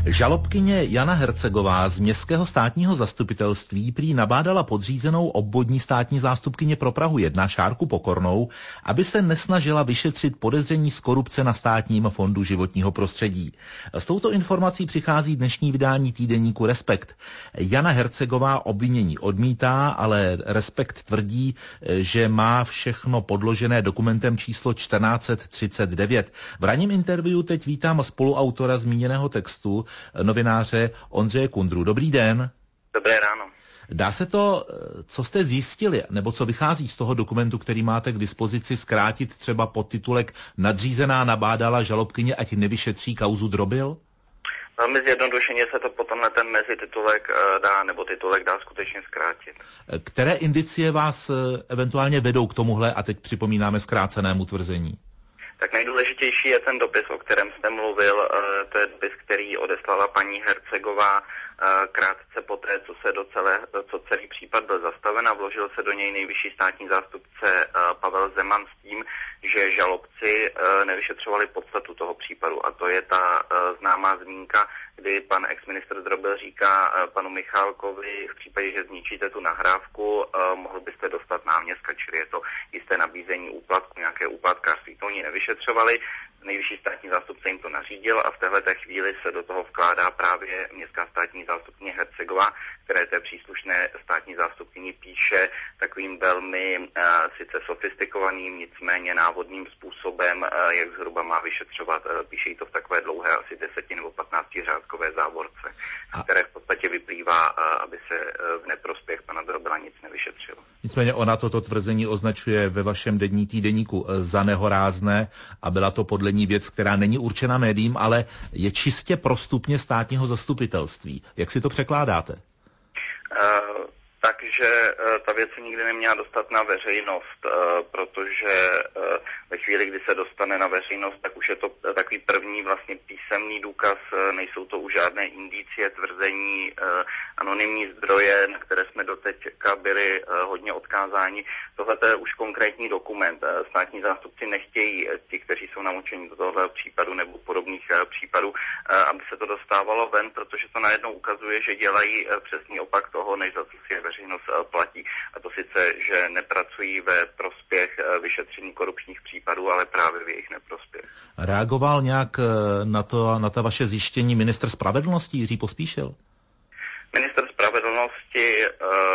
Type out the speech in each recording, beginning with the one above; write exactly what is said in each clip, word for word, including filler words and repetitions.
Žalobkyně Jana Hercegová z Městského státního zastupitelství prý nabádala podřízenou obvodní státní zástupkyně pro Prahu jedna Šárku Pokornou, aby se nesnažila vyšetřit podezření z korupce na Státním fondu životního prostředí. S touto informací přichází dnešní vydání týdeníku Respekt. Jana Hercegová obvinění odmítá, ale Respekt tvrdí, že má všechno podložené dokumentem číslo čtrnáct třicet devět. V ranním interview teď vítám spoluautora zmíněného textu, novináře Ondřeje Kundru. Dobrý den. Dobré ráno. Dá se to, co jste zjistili, nebo co vychází z toho dokumentu, který máte k dispozici, zkrátit třeba pod titulek Nadřízená nabádala žalobkyně, ať nevyšetří kauzu Drobil? Velmi zjednodušeně se to potom na ten mezititulek dá, nebo titulek dá skutečně zkrátit. Které indicie vás eventuálně vedou k tomuhle, a teď připomínáme zkrácenému tvrzení? Tak nejdůležitější je ten dopis, o kterém jste mluvil. To je dopis, který odeslala paní Hercegová krátce poté, co se do celé, co celý případ byl zastaven, a vložil se do něj nejvyšší státní zástupce Pavel Zeman s tím, že žalobci nevyšetřovali podstatu toho případu. A to je ta známá zmínka, kdy pan exministr Drobil říká panu Michálkovi: v případě, že zničíte tu nahrávku, mohl byste dostat náměstka, čili je to jisté nabízení úplatku, nějaké úplatkářství. To oni nevyšetřovali, nejvyšší státní zástupce jim to nařídil a v téhleté chvíli se do toho vkládá právě městská státní zástupkyně Hercegová, které té příslušné státní zástupkyni píše takovým velmi uh, sice sofistikovaným, nicméně návodným způsobem, uh, jak zhruba má vyšetřovat. Uh, píše jí to v takové dlouhé, asi deseti nebo patnácti řádkové závorce, a... které v podstatě vyplývá, uh, aby se uh, v neprospěch pana Drobila nic nevyšetřilo. Nicméně ona toto tvrzení označuje ve vašem denní týdeníku za nehorázné a byla to podle ní věc, která není určena médiím, ale je čistě pro stupně státního zastupitelství. Jak si to překládáte? Uh... Takže ta věc se nikdy neměla dostat na veřejnost, protože ve chvíli, kdy se dostane na veřejnost, tak už je to takový první vlastně písemný důkaz, nejsou to už žádné indicie, tvrzení, anonymní zdroje, na které jsme doteďka byli hodně odkázáni. Tohle je už konkrétní dokument. Státní zástupci nechtějí, ti, kteří jsou namočeni do tohoto případu nebo podobných případů, aby se to dostávalo ven, protože to najednou ukazuje, že dělají přesný opak toho, než za co si je veřejnost platí. A to sice, že nepracují ve prospěch vyšetření korupčních případů, ale právě v jejich neprospěch. Reagoval nějak na to, na ta vaše zjištění ministr spravedlnosti Jiří Pospíšil? Ministr spravedlnosti uh,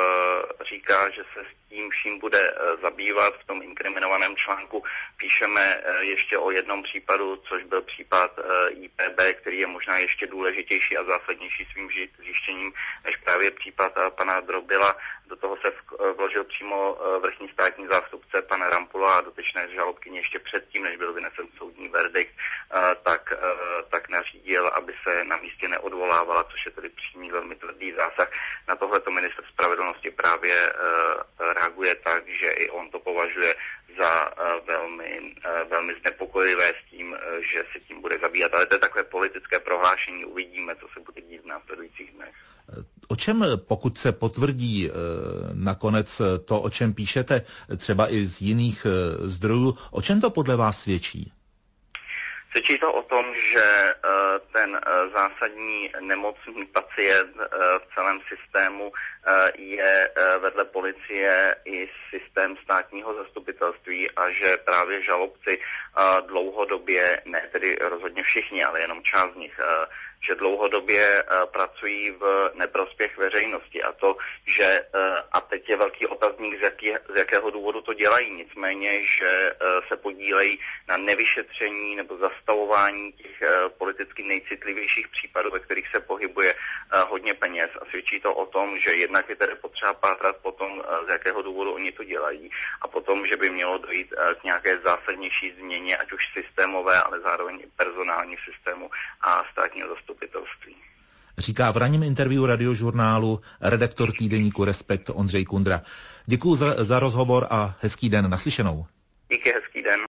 říká, že se s tím vším bude uh, zabývat. V tom inkriminovaném článku píšeme uh, ještě o jednom případu, což byl případ uh, I P B, který je možná ještě důležitější a zásadnější svým zjištěním než právě případ uh, pana Drobila. Do toho se v, vložil přímo uh, vrchní státní zástupce pana Rampula a dotyčné žalobkyně ještě předtím, než byl vynesen soudní verdikt, uh, tak, uh, tak nařídil, aby se na místě neodvolávala, což je tedy přímý velmi tvrdý zásah. Na tohleto ministr spravedlnosti právě uh, reaguje tak, že i on to považuje za uh, velmi, uh, velmi znepokojivé s tím, uh, že se tím bude zabývat. Ale to je takové politické prohlášení, uvidíme, co se bude dít v následujících dnech. O čem, pokud se potvrdí e, nakonec to, o čem píšete, třeba i z jiných e, zdrojů, o čem to podle vás svědčí? Svědčí to o tom, že uh, ten uh, zásadní nemocný pacient uh, v celém systému uh, je uh, vedle policie i systém státního zastupitelství a že právě žalobci uh, dlouhodobě, ne tedy rozhodně všichni, ale jenom část z nich, uh, že dlouhodobě uh, pracují v neprospěch veřejnosti a to, že, uh, a teď je velký otazník, z, jaký, z jakého důvodu to dělají, nicméně, že uh, se podílejí na nevyšetření nebo zastavování těch uh, politicky nejcitlivějších případů, ve kterých se pohybuje uh, hodně peněz, a svědčí to o tom, že jednak je tedy potřeba pátrat potom, uh, z jakého důvodu oni to dělají, a potom, že by mělo dojít uh, k nějaké zásadnější změně, ať už systémové, ale zároveň i personální v systému a státního zastupitelství. Říká v ranním interview Radiožurnálu redaktor týdeníku Respekt Ondřej Kundra. Děkuji za, za rozhovor a hezký den, naslyšenou. Díky, hezký den.